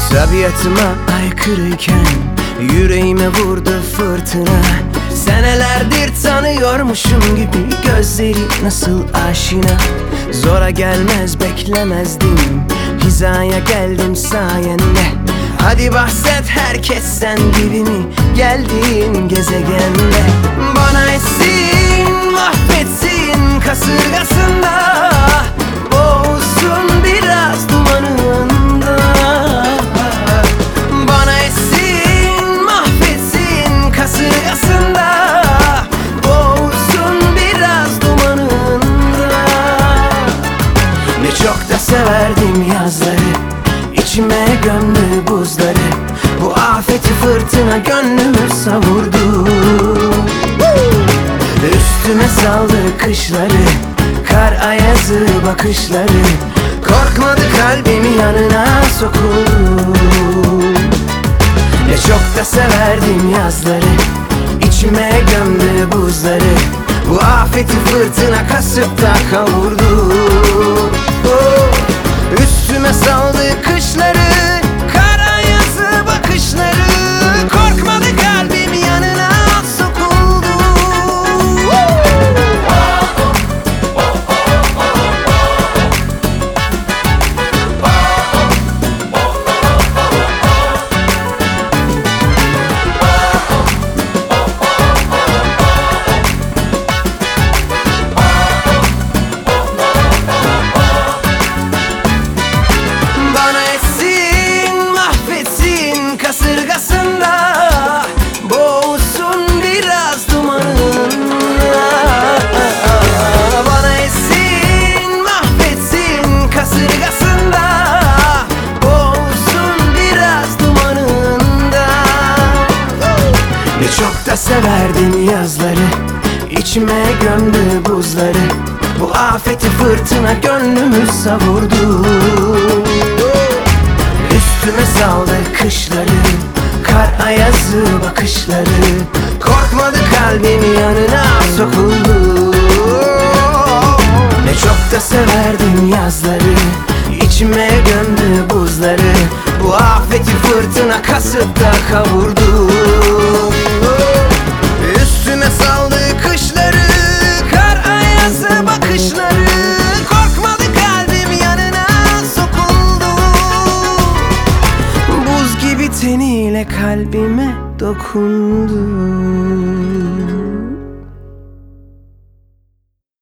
Tabiatıma aykırıyken yüreğime vurdu fırtına. Senelerdir tanıyormuşum gibi gözleri nasıl aşina. Zora gelmez beklemezdim, hizaya geldim sayende. Hadi bahset herkesten gibi mi geldiğin gezegende. Bana etsin mahvetsin kasırgasında, boğulsun biraz dumanında. Bana etsin mahvetsin kasırgasında, boğulsun biraz dumanında. Ne çok da severdim yazları, İçime gömdü buzları. Bu afeti fırtına gönlümü savurdu. Üstüme saldı kışları, kar ayazı bakışları. Korkmadı kalbimi yanına sokuldu. Ne çok da severdim yazları, İçime gömdü buzları. Bu afeti fırtına kasıp da kavurdu. Üstüme saldı kışları, kar ayazı bakışları. Korkmadı kalbim yanına sokuldu. Kasırgasında, boğulsun biraz dumanında. Bana etsin mahvetsin kasırgasında, boğulsun biraz dumanında. Ne çok da severdim yazları, İçime gömdü buzları. Bu afeti fırtına gönlümü savurdu. Üstüme saldı kışları, kar ayazı bakışları. Korkmadı kalbim yanına sokuldu. Ne çok da severdim yazları, İçime gömdü buzları. Bu afeti fırtına kasıp da kavurdu. Üstüme saldı kışları, kar ayazı bakışları. Korkmadı kalbim yanına sokuldu. Buz gibi teniyle kalbime dokundu.